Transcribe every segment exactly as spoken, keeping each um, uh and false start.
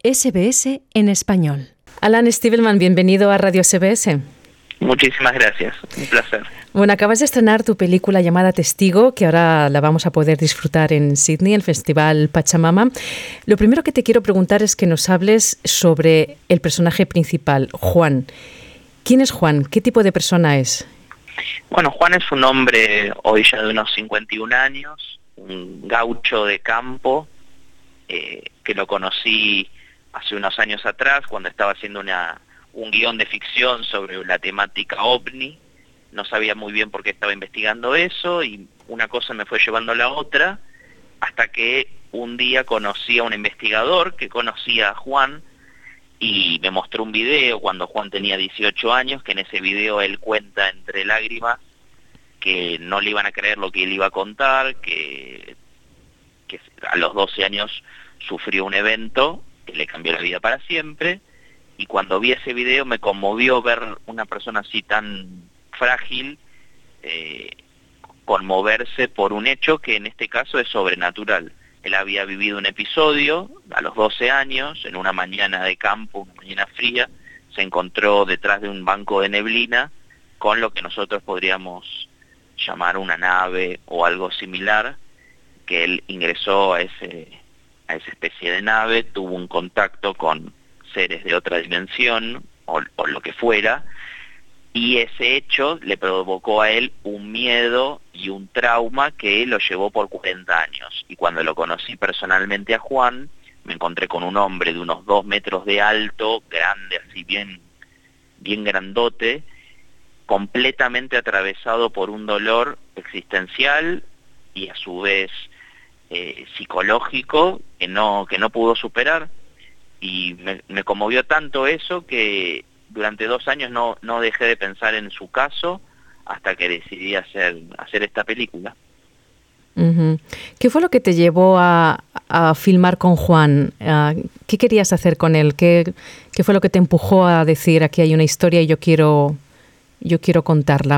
S B S en español. Alan Stivelman, bienvenido a Radio S B S. Muchísimas gracias, un placer. Bueno, acabas de estrenar tu película llamada Testigo, que ahora la vamos a poder disfrutar en Sydney, el Festival Pachamama. Lo primero que te quiero preguntar es que nos hables sobre el personaje principal, Juan. ¿Quién es Juan? ¿Qué tipo de persona es? Bueno, Juan es un hombre hoy ya de unos cincuenta y un años, un gaucho de campo, eh, que lo conocí hace unos años atrás cuando estaba haciendo una, un guión de ficción sobre la temática ovni. No sabía muy bien por qué estaba investigando eso y una cosa me fue llevando a la otra, hasta que un día conocí a un investigador que conocía a Juan y me mostró un video cuando Juan tenía dieciocho años, que en ese video él cuenta entre lágrimas que no le iban a creer lo que él iba a contar, que, que a los doce años sufrió un evento que le cambió la vida para siempre, y cuando vi ese video me conmovió ver una persona así tan frágil eh, conmoverse por un hecho que en este caso es sobrenatural. Él había vivido un episodio a los doce años, en una mañana de campo, una mañana fría, se encontró detrás de un banco de neblina con lo que nosotros podríamos llamar una nave o algo similar, que él ingresó a ese a esa especie de nave, tuvo un contacto con seres de otra dimensión o, o lo que fuera, y ese hecho le provocó a él un miedo y un trauma que lo llevó por cuarenta años. Y cuando lo conocí personalmente a Juan, me encontré con un hombre de unos dos metros de alto, grande, así bien, bien grandote, completamente atravesado por un dolor existencial y a su vez eh, psicológico que no, que no pudo superar. Y me, me conmovió tanto eso que durante dos años no, no dejé de pensar en su caso hasta que decidí hacer, hacer esta película. Uh-huh. ¿Qué fue lo que te llevó a, a filmar con Juan? Uh, ¿Qué querías hacer con él? ¿Qué, ¿Qué fue lo que te empujó a decir aquí hay una historia y yo quiero, yo quiero contarla?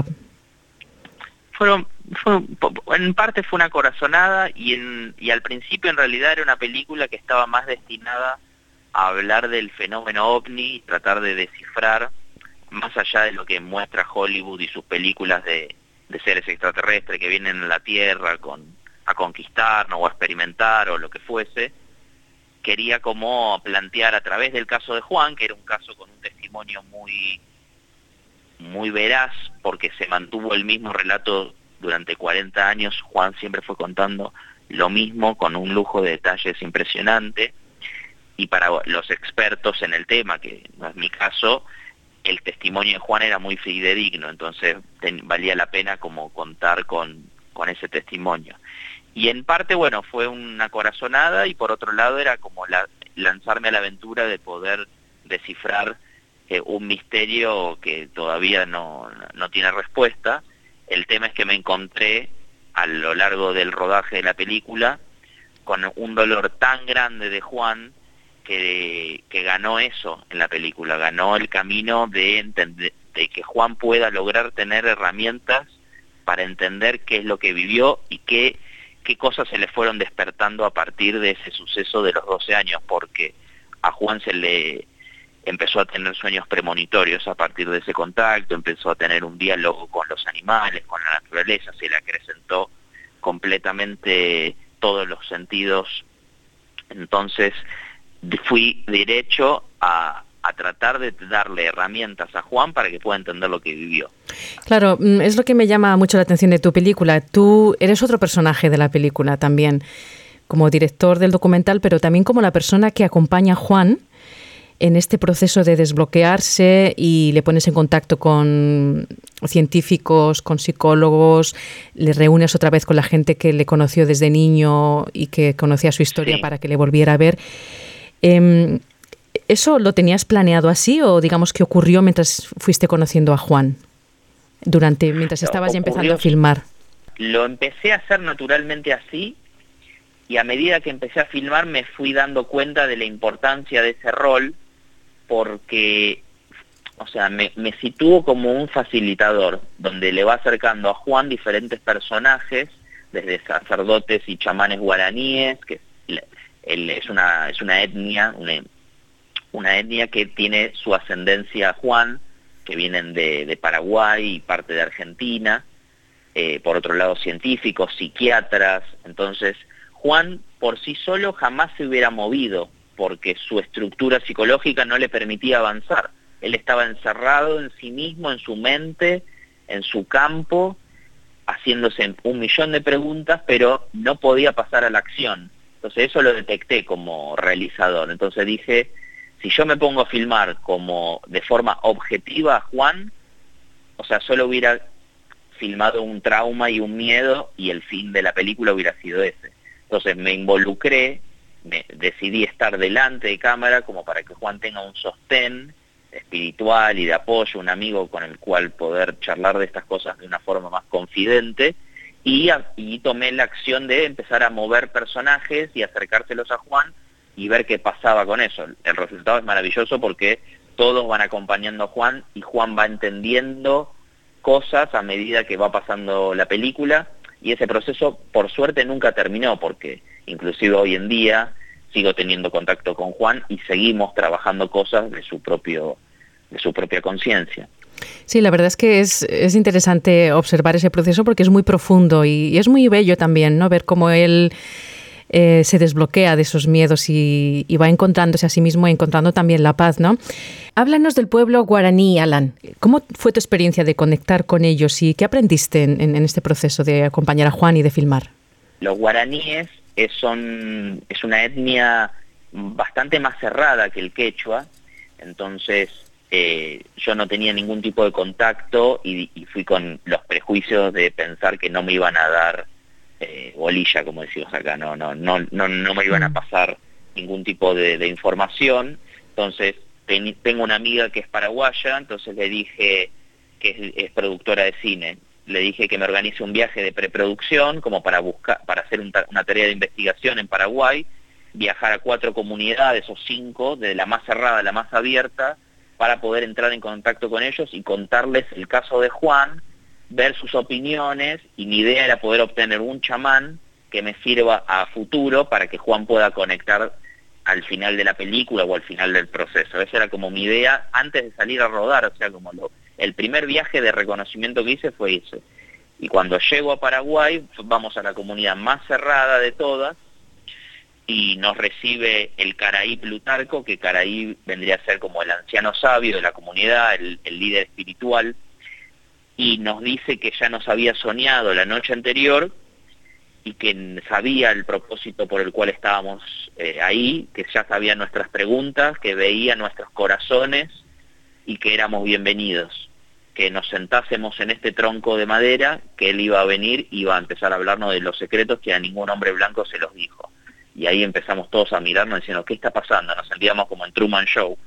Fueron, fue, en parte fue una corazonada y, en, y al principio en realidad era una película que estaba más destinada a hablar del fenómeno ovni y tratar de descifrar, más allá de lo que muestra Hollywood y sus películas de, de seres extraterrestres que vienen a la Tierra con, a conquistarnos o a experimentar o lo que fuese. Quería como plantear a través del caso de Juan, que era un caso con un testimonio muy, muy veraz, porque se mantuvo el mismo relato durante cuarenta años. Juan siempre fue contando lo mismo con un lujo de detalles impresionante. Y para los expertos en el tema, que no es mi caso, el testimonio de Juan era muy fidedigno, entonces ten, valía la pena como contar con, con ese testimonio. Y en parte, bueno, fue una corazonada y por otro lado era como la, lanzarme a la aventura de poder descifrar eh, un misterio que todavía no, no tiene respuesta. El tema es que me encontré a lo largo del rodaje de la película con un dolor tan grande de Juan, Que, que ganó eso en la película, ganó el camino de, entender, de que Juan pueda lograr tener herramientas para entender qué es lo que vivió y qué, qué cosas se le fueron despertando a partir de ese suceso de los doce años, porque a Juan se le empezó a tener sueños premonitorios a partir de ese contacto, empezó a tener un diálogo con los animales, con la naturaleza, se le acrecentó completamente todos los sentidos. Entonces fui derecho a, a tratar de darle herramientas a Juan para que pueda entender lo que vivió. Claro, es lo que me llama mucho la atención de tu película. Tú eres otro personaje de la película también, como director del documental, pero también como la persona que acompaña a Juan en este proceso de desbloquearse y le pones en contacto con científicos, con psicólogos, le reúnes otra vez con la gente que le conoció desde niño y que conocía su historia, sí, para que le volviera a ver. Eh, ¿Eso lo tenías planeado así o digamos que ocurrió mientras fuiste conociendo a Juan? Durante, mientras estabas ya empezando a filmar. Lo empecé a hacer naturalmente así y a medida que empecé a filmar me fui dando cuenta de la importancia de ese rol porque, o sea, me, me sitúo como un facilitador donde le va acercando a Juan diferentes personajes, desde sacerdotes y chamanes guaraníes, que él es una, es una etnia, una, una etnia que tiene su ascendencia Juan, que vienen de, de Paraguay y parte de Argentina, eh, por otro lado científicos, psiquiatras. Entonces Juan por sí solo jamás se hubiera movido, porque su estructura psicológica no le permitía avanzar. Él estaba encerrado en sí mismo, en su mente, en su campo, haciéndose un millón de preguntas, pero no podía pasar a la acción. Entonces eso lo detecté como realizador. Entonces dije, si yo me pongo a filmar como de forma objetiva a Juan, o sea, solo hubiera filmado un trauma y un miedo, y el fin de la película hubiera sido ese. Entonces me involucré, me decidí estar delante de cámara como para que Juan tenga un sostén espiritual y de apoyo, un amigo con el cual poder charlar de estas cosas de una forma más confidente, y, a, y tomé la acción de empezar a mover personajes y acercárselos a Juan y ver qué pasaba con eso. El resultado es maravilloso porque todos van acompañando a Juan y Juan va entendiendo cosas a medida que va pasando la película, y ese proceso por suerte nunca terminó, porque inclusive hoy en día sigo teniendo contacto con Juan y seguimos trabajando cosas de su propio de su propia conciencia. Sí, la verdad es que es, es interesante observar ese proceso porque es muy profundo y, y es muy bello también, ¿no? Ver cómo él eh, se desbloquea de esos miedos y, y va encontrándose a sí mismo y encontrando también la paz, ¿no? Háblanos del pueblo guaraní, Alan. ¿Cómo fue tu experiencia de conectar con ellos y qué aprendiste en, en, en este proceso de acompañar a Juan y de filmar? Los guaraníes es, son, es una etnia bastante más cerrada que el quechua, entonces eh, yo no tenía ningún tipo de contacto y, y fui con los prejuicios de pensar que no me iban a dar eh, bolilla, como decimos acá, no, no, no, no, no me iban a pasar ningún tipo de, de información. Entonces ten, tengo una amiga que es paraguaya, entonces le dije que es, es productora de cine. Le dije que me organice un viaje de preproducción como para buscar, para hacer un, una tarea de investigación en Paraguay, viajar a cuatro comunidades o cinco, de la más cerrada a la más abierta, para poder entrar en contacto con ellos y contarles el caso de Juan, ver sus opiniones, y mi idea era poder obtener un chamán que me sirva a futuro para que Juan pueda conectar al final de la película o al final del proceso. Esa era como mi idea antes de salir a rodar, o sea, como lo... El primer viaje de reconocimiento que hice fue ese. Y cuando llego a Paraguay, vamos a la comunidad más cerrada de todas, y nos recibe el Caraí Plutarco, que Caraí vendría a ser como el anciano sabio de la comunidad, el, el líder espiritual, y nos dice que ya nos había soñado la noche anterior, y que sabía el propósito por el cual estábamos eh, ahí, que ya sabía nuestras preguntas, que veía nuestros corazones, y que éramos bienvenidos, que nos sentásemos en este tronco de madera, que él iba a venir y iba a empezar a hablarnos de los secretos que a ningún hombre blanco se los dijo. Y ahí empezamos todos a mirarnos diciendo, ¿qué está pasando? Nos sentíamos como en Truman Show.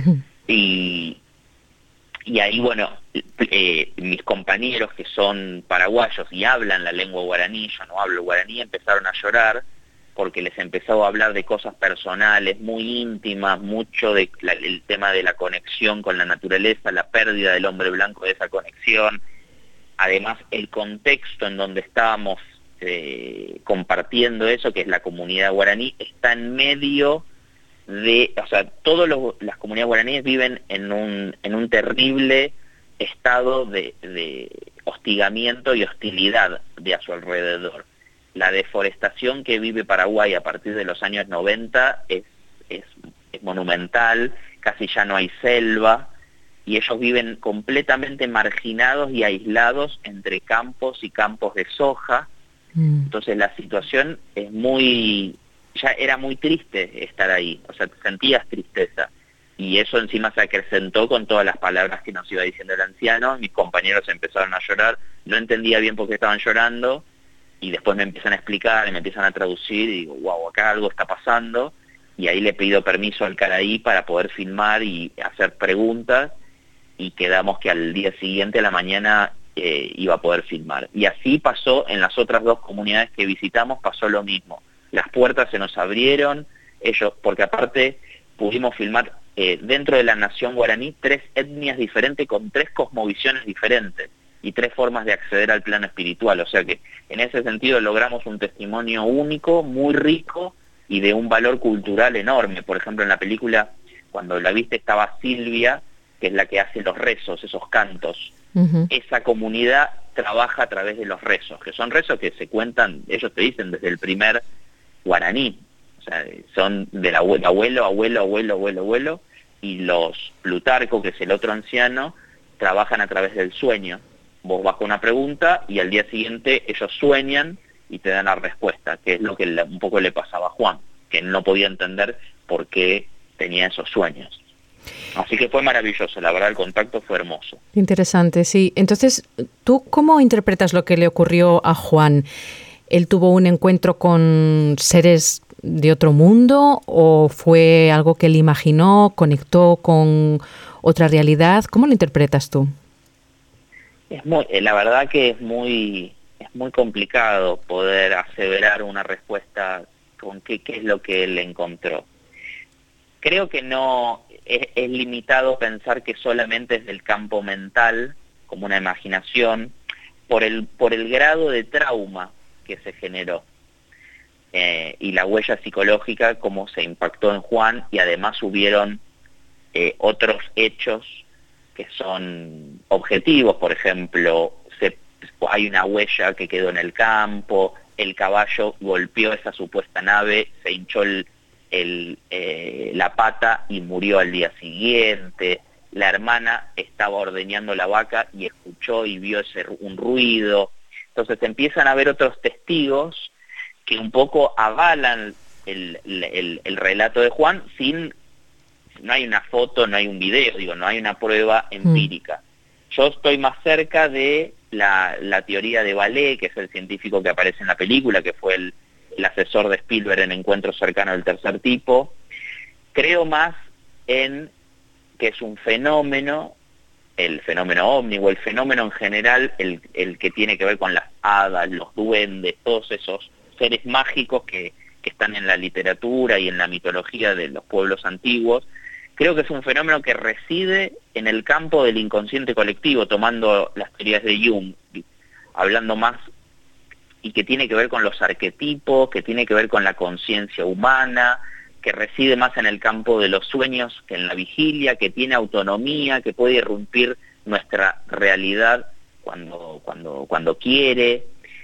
y, y ahí, bueno, eh, mis compañeros que son paraguayos y hablan la lengua guaraní, yo no hablo guaraní, empezaron a llorar, porque les empezó a hablar de cosas personales, muy íntimas, mucho de la, el tema de la conexión con la naturaleza, la pérdida del hombre blanco de esa conexión. Además, el contexto en donde estábamos eh, compartiendo eso, que es la comunidad guaraní, está en medio de... O sea, todas las comunidades guaraníes viven en un, en un terrible estado de, de hostigamiento y hostilidad de a su alrededor. La deforestación que vive Paraguay a partir de los años noventa es, es, es monumental, casi ya no hay selva, y ellos viven completamente marginados y aislados entre campos y campos de soja. Mm. Entonces la situación es muy, ya era muy triste estar ahí, o sea, sentías tristeza, y eso encima se acrecentó con todas las palabras que nos iba diciendo el anciano. Mis compañeros empezaron a llorar, no entendía bien por qué estaban llorando, y después me empiezan a explicar y me empiezan a traducir, y digo, wow, acá algo está pasando, y ahí le pido permiso al Caraí para poder filmar y hacer preguntas, y quedamos que al día siguiente, a la mañana, eh, iba a poder filmar. Y así pasó en las otras dos comunidades que visitamos, pasó lo mismo. Las puertas se nos abrieron, ellos, porque aparte pudimos filmar eh, dentro de la nación guaraní tres etnias diferentes con tres cosmovisiones diferentes y tres formas de acceder al plano espiritual, o sea que en ese sentido logramos un testimonio único, muy rico y de un valor cultural enorme. Por ejemplo, en la película Cuando la viste estaba Silvia, que es la que hace los rezos, esos cantos. Uh-huh. Esa comunidad trabaja a través de los rezos, que son rezos que se cuentan, ellos te dicen, desde el primer guaraní. O sea, son del abuelo, abuelo, abuelo, abuelo, abuelo, abuelo, y los Plutarco, que es el otro anciano, trabajan a través del sueño. Vos vas con una pregunta y al día siguiente ellos sueñan y te dan la respuesta, que es lo que le, un poco le pasaba a Juan, que no podía entender por qué tenía esos sueños. Así que fue maravilloso, la verdad el contacto fue hermoso. Interesante, sí. Entonces, ¿tú cómo interpretas lo que le ocurrió a Juan? ¿Él tuvo un encuentro con seres de otro mundo o fue algo que él imaginó, conectó con otra realidad? ¿Cómo lo interpretas tú? Es muy, la verdad que es muy, es muy complicado poder aseverar una respuesta con qué, qué es lo que él encontró. Creo que no es, es limitado pensar que solamente es del campo mental, como una imaginación, por el, por el grado de trauma que se generó eh, y la huella psicológica, cómo se impactó en Juan, y además hubieron eh, otros hechos que son objetivos. Por ejemplo, se, hay una huella que quedó en el campo, el caballo golpeó esa supuesta nave, se hinchó el, el, eh, la pata y murió al día siguiente. La hermana estaba ordeñando la vaca y escuchó y vio ese, un ruido. Entonces empiezan a haber otros testigos que un poco avalan el, el, el relato de Juan sin... No hay una foto, no hay un video, digo, no hay una prueba empírica. Mm. Yo estoy más cerca de la, la teoría de Vallée, que es el científico que aparece en la película, que fue el, el asesor de Spielberg en Encuentro Cercano del Tercer Tipo. Creo más en que es un fenómeno, el fenómeno ovni o el fenómeno en general, el, el que tiene que ver con las hadas, los duendes, todos esos seres mágicos que, que están en la literatura y en la mitología de los pueblos antiguos. Creo que es un fenómeno que reside en el campo del inconsciente colectivo, tomando las teorías de Jung, hablando más, y que tiene que ver con los arquetipos, que tiene que ver con la conciencia humana, que reside más en el campo de los sueños que en la vigilia, que tiene autonomía, que puede irrumpir nuestra realidad cuando, cuando, cuando quiere.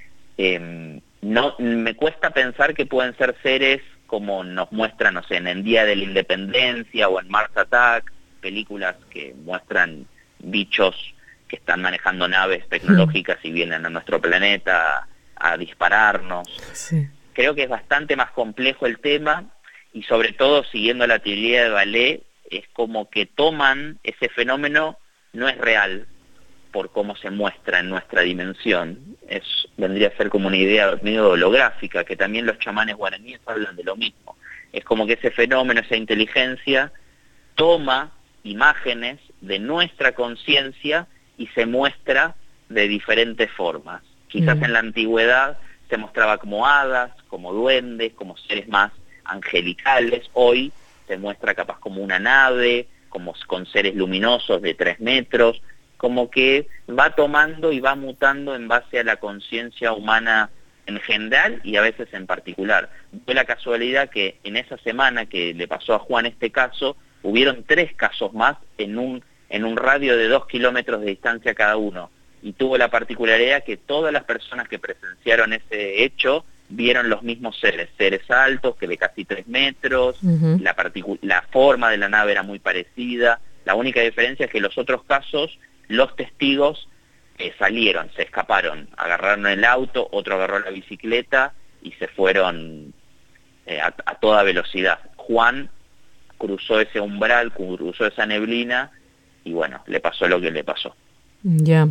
Eh, no, me cuesta pensar que pueden ser seres como nos muestran, no sé, en el Día de la Independencia o en Mars Attack, películas que muestran bichos que están manejando naves tecnológicas y vienen a nuestro planeta a, a dispararnos. Sí. Creo que es bastante más complejo el tema, y sobre todo siguiendo la teoría de Vallée, es como que toman ese fenómeno, no es real por cómo se muestra en nuestra dimensión, es, vendría a ser como una idea medio holográfica, que también los chamanes guaraníes hablan de lo mismo. Es como que ese fenómeno, esa inteligencia, toma imágenes de nuestra conciencia y se muestra de diferentes formas. Quizás mm. en la antigüedad se mostraba como hadas, como duendes, como seres más angelicales. Hoy se muestra capaz como una nave, como con seres luminosos de tres metros, como que va tomando y va mutando en base a la conciencia humana en general y a veces en particular. Fue la casualidad que en esa semana que le pasó a Juan este caso, hubieron tres casos más en un, en un radio de dos kilómetros de distancia cada uno, y tuvo la particularidad que todas las personas que presenciaron ese hecho vieron los mismos seres, seres altos, que de casi tres metros, uh-huh. la, particu- la forma de la nave era muy parecida. La única diferencia es que los otros casos, los testigos eh, salieron, se escaparon, agarraron el auto, otro agarró la bicicleta y se fueron eh, a, a toda velocidad. Juan cruzó ese umbral, cruzó esa neblina y bueno, le pasó lo que le pasó. Ya.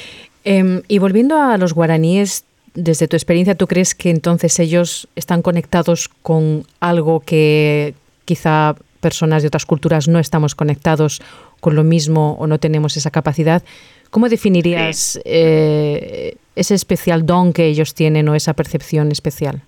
Eh, y volviendo a los guaraníes, desde tu experiencia, ¿tú crees que entonces ellos están conectados con algo que quizá personas de otras culturas no estamos conectados con lo mismo o no tenemos esa capacidad? ¿Cómo definirías sí. eh, ese especial don que ellos tienen o esa percepción especial?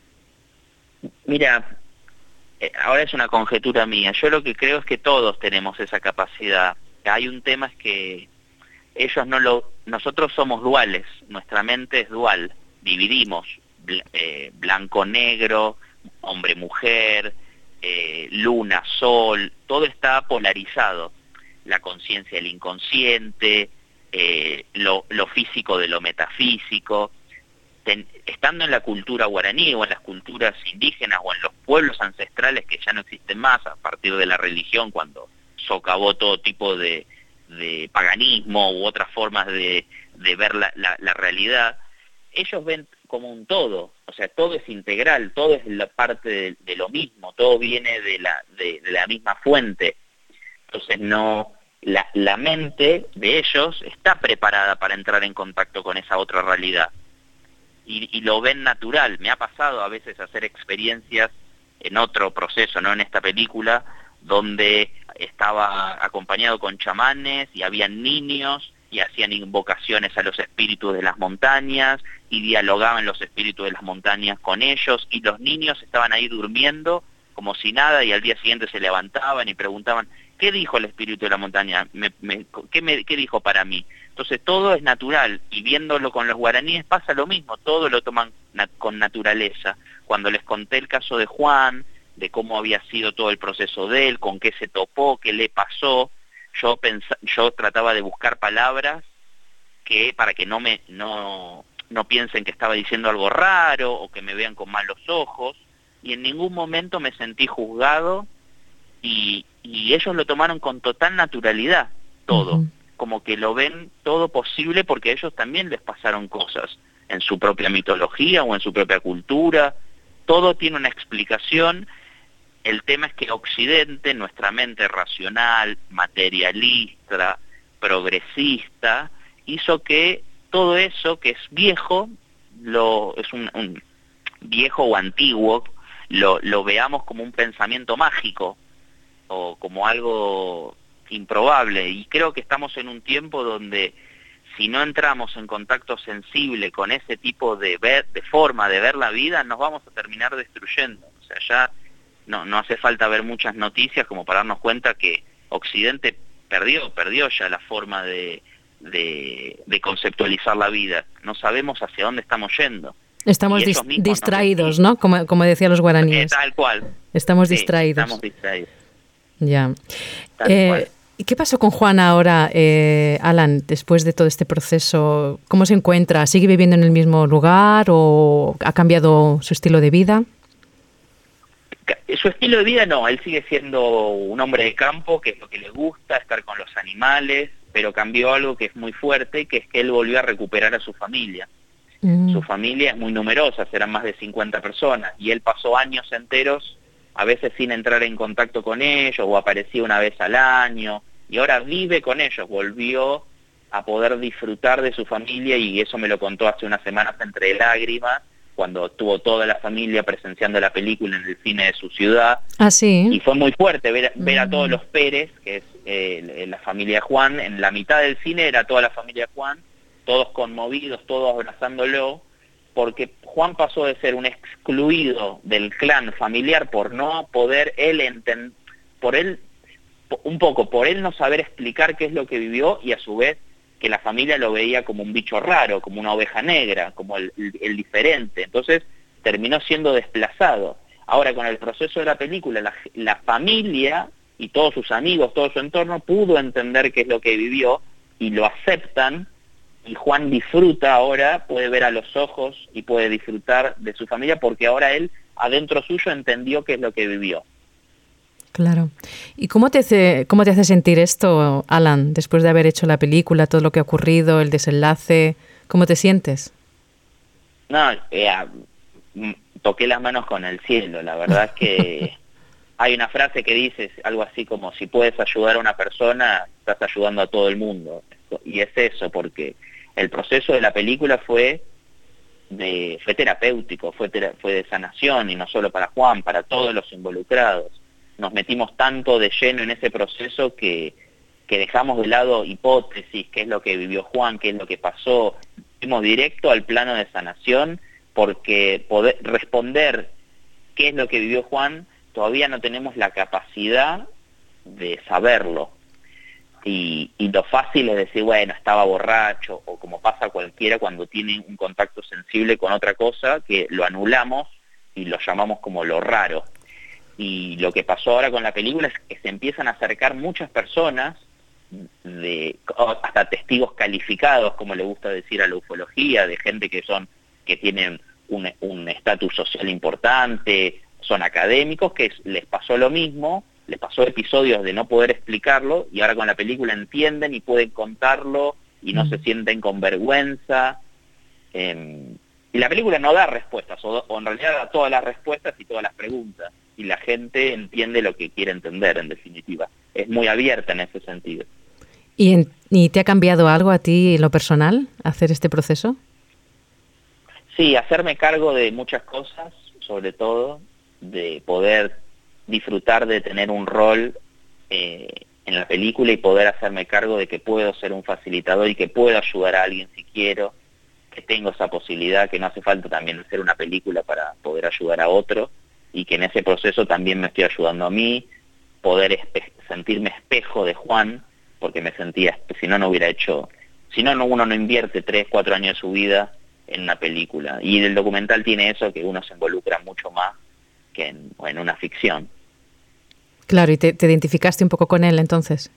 Mira, ahora es una conjetura mía. Yo lo que creo es que todos tenemos esa capacidad. Hay un tema es que ellos no lo... Nosotros somos duales, nuestra mente es dual, dividimos eh, blanco-negro, hombre-mujer, eh, luna, sol, todo está polarizado. La conciencia del inconsciente, eh, lo, lo físico de lo metafísico. Ten, estando en la cultura guaraní o en las culturas indígenas o en los pueblos ancestrales que ya no existen más a partir de la religión, cuando socavó todo tipo de, de paganismo u otras formas de, de ver la, la, la realidad, ellos ven como un todo, o sea, todo es integral, todo es la parte de, de lo mismo, todo viene de la, de, de la misma fuente. Entonces no, la, la mente de ellos está preparada para entrar en contacto con esa otra realidad. Y, y lo ven natural. Me ha pasado a veces hacer experiencias en otro proceso, no en esta película, donde estaba acompañado con chamanes y habían niños y hacían invocaciones a los espíritus de las montañas y dialogaban los espíritus de las montañas con ellos, y los niños estaban ahí durmiendo como si nada, y al día siguiente se levantaban y preguntaban: ¿qué dijo el espíritu de la montaña? Me, me, ¿qué, me, ¿Qué dijo para mí? Entonces todo es natural, y viéndolo con los guaraníes pasa lo mismo, todo lo toman nat con naturaleza. Cuando les conté el caso de Juan, de cómo había sido todo el proceso de él, con qué se topó, qué le pasó, yo pensa, yo trataba de buscar palabras que para que no me no, no piensen que estaba diciendo algo raro o que me vean con malos ojos, y en ningún momento me sentí juzgado, y, y ellos lo tomaron con total naturalidad, todo. Uh-huh. Como que lo ven todo posible porque a ellos también les pasaron cosas en su propia mitología o en su propia cultura. Todo tiene una explicación. El tema es que Occidente, nuestra mente racional, materialista, progresista, hizo que todo eso que es viejo, lo es un, un viejo o antiguo, lo, lo veamos como un pensamiento mágico o como algo improbable. Y creo que estamos en un tiempo donde si no entramos en contacto sensible con ese tipo de ver, de forma de ver la vida, nos vamos a terminar destruyendo. O sea, ya no, no hace falta ver muchas noticias como para darnos cuenta que Occidente perdió, perdió ya la forma de, de, de conceptualizar la vida. No sabemos hacia dónde estamos yendo. Estamos dis distraídos, ¿no? Como, como decían los guaraníes. Eh, tal cual. Estamos sí, distraídos. Estamos distraídos. Ya. Eh, ¿Y qué pasó con Juan ahora, eh, Alan, después de todo este proceso? ¿Cómo se encuentra? ¿Sigue viviendo en el mismo lugar o ha cambiado su estilo de vida? Su estilo de vida no, él sigue siendo un hombre de campo, que es lo que le gusta, estar con los animales, pero cambió algo que es muy fuerte, que es que él volvió a recuperar a su familia. Mm. Su familia es muy numerosa, serán más de cincuenta personas, y él pasó años enteros a veces sin entrar en contacto con ellos, o aparecía una vez al año, y ahora vive con ellos, volvió a poder disfrutar de su familia, y eso me lo contó hace unas semanas entre lágrimas, cuando tuvo toda la familia presenciando la película en el cine de su ciudad. Ah, sí. Y fue muy fuerte ver, ver a todos los Pérez, que es eh, la familia de Juan, en la mitad del cine era toda la familia de Juan, todos conmovidos, todos abrazándolo, porque Juan pasó de ser un excluido del clan familiar por no poder él entender, por él, un poco, por él no saber explicar qué es lo que vivió, y a su vez que la familia lo veía como un bicho raro, como una oveja negra, como el, el, el diferente. Entonces terminó siendo desplazado. Ahora, con el proceso de la película, la, la familia y todos sus amigos, todo su entorno, pudo entender qué es lo que vivió y lo aceptan, y Juan disfruta ahora, puede ver a los ojos y puede disfrutar de su familia, porque ahora él, adentro suyo, entendió qué es lo que vivió. Claro. ¿Y cómo te hace, cómo te hace sentir esto, Alan, después de haber hecho la película, todo lo que ha ocurrido, el desenlace? ¿Cómo te sientes? No, eh, toqué las manos con el cielo. La verdad es que hay una frase que dice algo así como: si puedes ayudar a una persona, estás ayudando a todo el mundo. Y es eso, porque el proceso de la película fue de, fue terapéutico, fue, tera, fue de sanación, y no solo para Juan, para todos los involucrados. Nos metimos tanto de lleno en ese proceso que, que dejamos de lado hipótesis, qué es lo que vivió Juan, qué es lo que pasó. Fuimos directo al plano de sanación, porque poder responder qué es lo que vivió Juan, todavía no tenemos la capacidad de saberlo. Y, y lo fácil es decir, bueno, estaba borracho, o como pasa cualquiera cuando tiene un contacto sensible con otra cosa, que lo anulamos y lo llamamos como lo raro. Y lo que pasó ahora con la película es que se empiezan a acercar muchas personas, de hasta testigos calificados, como le gusta decir a la ufología, de gente que son que tienen un un estatus social importante, son académicos, que les pasó lo mismo, les pasó episodios de no poder explicarlo, y ahora con la película entienden y pueden contarlo, y no mm. se sienten con vergüenza. Eh, y la película no da respuestas, o, o en realidad da todas las respuestas y todas las preguntas, y la gente entiende lo que quiere entender, en definitiva. Es muy abierta en ese sentido. ¿Y, en, ¿Y te ha cambiado algo a ti en lo personal hacer este proceso? Sí, hacerme cargo de muchas cosas, sobre todo de poder disfrutar de tener un rol eh, en la película y poder hacerme cargo de que puedo ser un facilitador y que puedo ayudar a alguien si quiero, que tengo esa posibilidad, que no hace falta también hacer una película para poder ayudar a otro, y que en ese proceso también me estoy ayudando a mí, poder espe- sentirme espejo de Juan, porque me sentía, si no, no hubiera hecho, si no, no uno no invierte tres, cuatro años de su vida en una película. Y el documental tiene eso, que uno se involucra mucho más que en, en una ficción. Claro, ¿y te, te identificaste un poco con él entonces?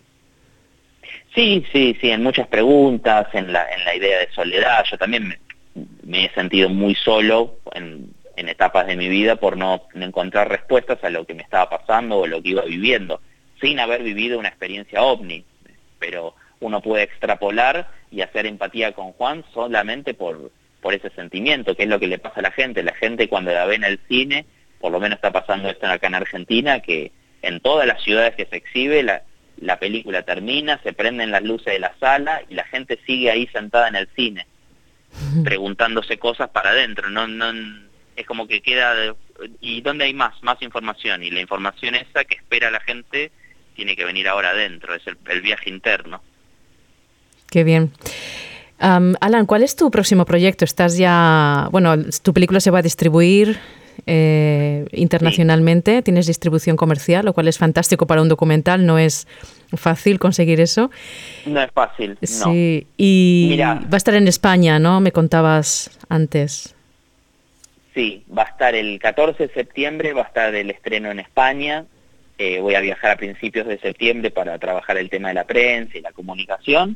Sí, sí, sí, en muchas preguntas, en la, en la idea de soledad. Yo también me, me he sentido muy solo en, en etapas de mi vida por no, no encontrar respuestas a lo que me estaba pasando o lo que iba viviendo, sin haber vivido una experiencia ovni. Pero uno puede extrapolar y hacer empatía con Juan solamente por, por ese sentimiento, que es lo que le pasa a la gente. La gente cuando la ve en el cine, por lo menos está pasando esto acá en Argentina, que en todas las ciudades que se exhibe, la, la película termina, se prenden las luces de la sala y la gente sigue ahí sentada en el cine, preguntándose cosas para adentro. No, no, es como que queda, de, ¿y dónde hay más? Más información. Y la información esa que espera la gente tiene que venir ahora adentro, es el, el viaje interno. Qué bien. Um, Alan, ¿cuál es tu próximo proyecto? Estás ya, bueno, tu película se va a distribuir eh, internacionalmente, sí. Tienes distribución comercial, lo cual es fantástico para un documental, no es fácil conseguir eso. No es fácil, sí. no. Y Mira, va a estar en España, ¿no? Me contabas antes. Sí, va a estar el catorce de septiembre, va a estar el estreno en España. Eh, voy a viajar a principios de septiembre para trabajar el tema de la prensa y la comunicación.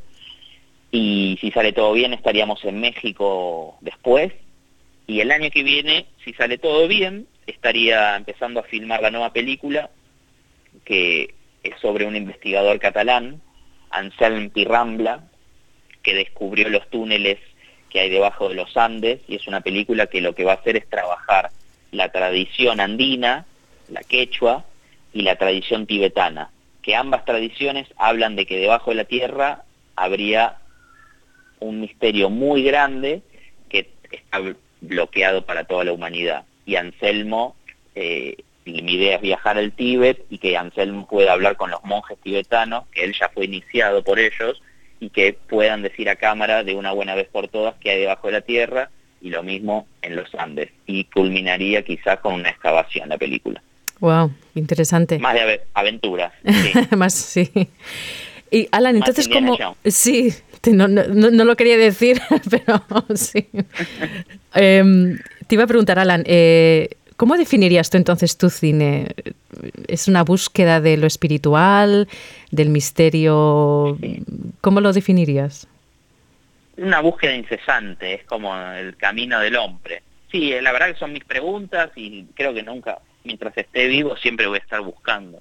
Y si sale todo bien, estaríamos en México después. Y el año que viene, si sale todo bien, estaría empezando a filmar la nueva película, que es sobre un investigador catalán, Anselm Pirrambla, que descubrió los túneles que hay debajo de los Andes, y es una película que lo que va a hacer es trabajar la tradición andina, la quechua, y la tradición tibetana, que ambas tradiciones hablan de que debajo de la tierra habría un misterio muy grande que está bloqueado para toda la humanidad. Y Anselmo, eh, mi idea es viajar al Tíbet y que Anselmo pueda hablar con los monjes tibetanos, que él ya fue iniciado por ellos, y que puedan decir a cámara de una buena vez por todas qué hay debajo de la tierra, y lo mismo en los Andes. Y culminaría quizás con una excavación la película. Wow, interesante. Más de aventuras. Sí. Más, sí. Y Alan, Más entonces Indiana como... Jones. Sí, no, no, no lo quería decir, pero sí. eh, te iba a preguntar, Alan, eh, ¿cómo definirías tú entonces tu cine? ¿Es una búsqueda de lo espiritual, del misterio? Sí. ¿Cómo lo definirías? Una búsqueda incesante, es como el camino del hombre. Sí, la verdad que son mis preguntas y creo que nunca, mientras esté vivo, siempre voy a estar buscando.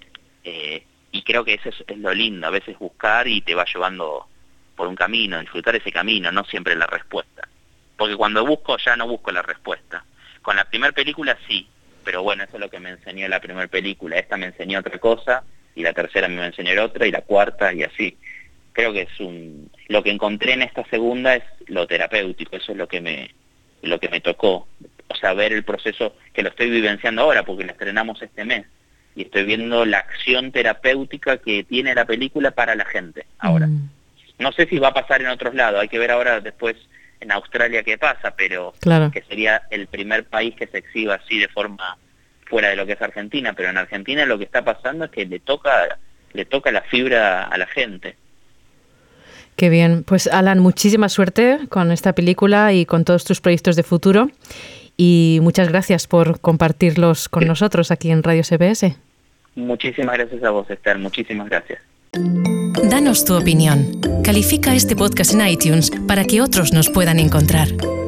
Eh, y creo que eso es, es lo lindo, a veces buscar y te va llevando por un camino, disfrutar ese camino, no siempre la respuesta. Porque cuando busco ya no busco la respuesta. Con la primera película sí, pero bueno, eso es lo que me enseñó la primera película. Esta me enseñó otra cosa, y la tercera me va a enseñar otra, y la cuarta, y así. Creo que es un... Lo que encontré en esta segunda es lo terapéutico, eso es lo que me, lo que me tocó. O sea, ver el proceso, que lo estoy vivenciando ahora, porque la estrenamos este mes, y estoy viendo la acción terapéutica que tiene la película para la gente ahora. Mm. No sé si va a pasar en otros lados, hay que ver ahora después en Australia qué pasa, pero claro, que sería el primer país que se exhiba así de forma fuera de lo que es Argentina, pero en Argentina lo que está pasando es que le toca, le toca la fibra a la gente. Qué bien. Pues Alan, muchísima suerte con esta película y con todos tus proyectos de futuro. y muchas gracias por compartirlos con nosotros aquí en Radio S B S. Muchísimas gracias a vos, Esther, muchísimas gracias. Danos tu opinión. Califica este podcast en iTunes para que otros nos puedan encontrar.